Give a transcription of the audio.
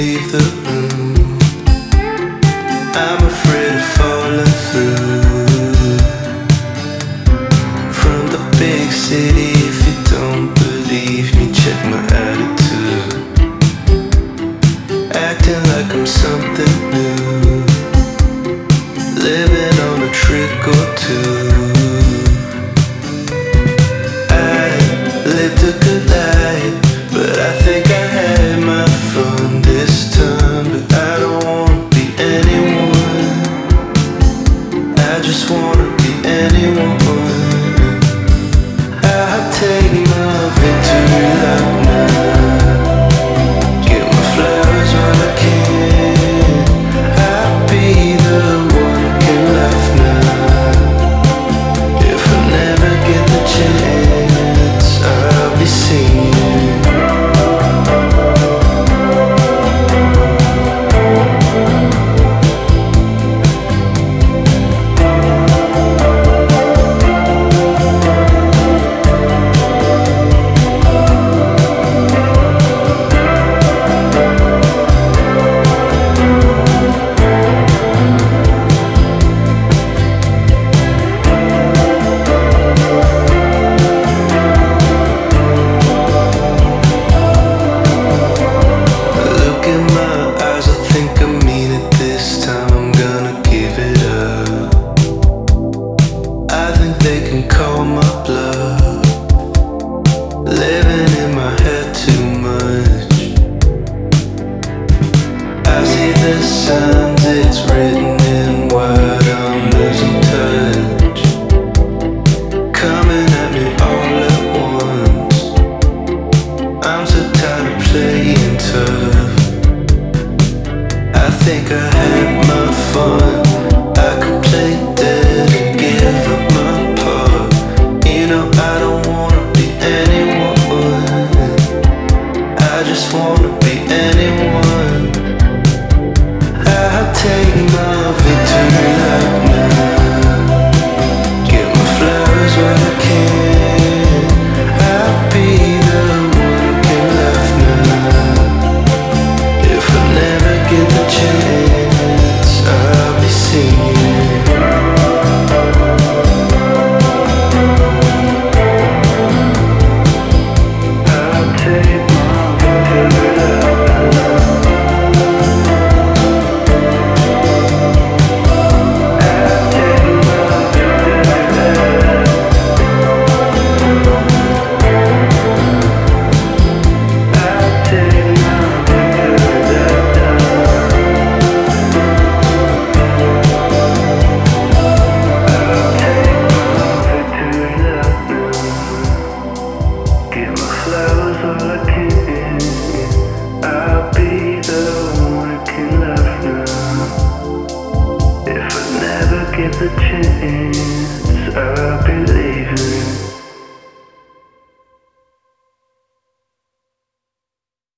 leave the room. I'm afraid of falling through. From the big city, if you don't believe me, check my attitude. Acting like I'm something new, living on a trick or two. I lived a good life, but I think I had my fun this time. But I don't wanna be anyone, I just wanna be anyone. I take my victory lap now, get my flowers while I can. I'll be the one who can laugh now. If I never get the chance, I'll be singing. Look in my eyes, I think I mean it this time. I'm gonna give it up. I think they can call my bluff. Living in my head too much. I see the signs, it's written in white. I'm losing touch, coming at me all at once. I'm so tired of playing tough. I think I had my fun. I could play dead and give up my part. You know I don't wanna be anyone, I just wanna be anyone. I take my victory lap now, get my flowers while I can. I'll be the one who can laugh now. If I never get the chance, I'll be singing. I'll take my victory lap now. I'll take my victory lap. I'll take my victory lap now. Get my flowers all I can. I'll be the one who can laugh now. If I never get the chance,